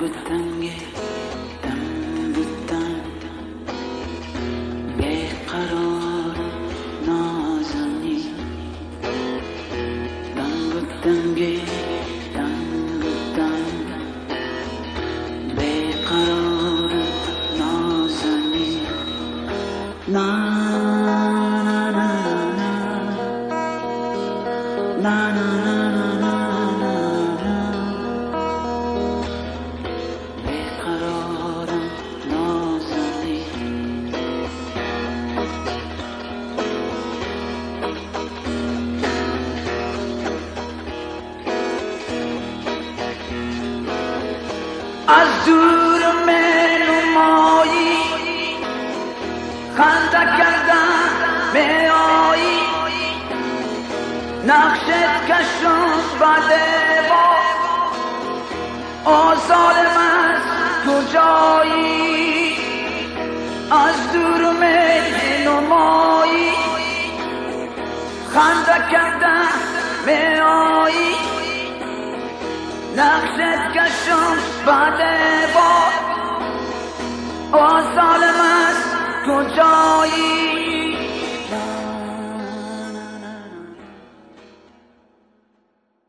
و تنگ تنگ و تنگ بیقرار نازنی تنگ و تنگ تنگ و تنگ بیقرار نازنی نا نا نا نا نا نا از دور منمایی خنده کردن میایی نقشت کشم بده با ظالم از کجایی از دور منمایی خنده کردن میایی نقشت کشم بده با ظالم از کجایی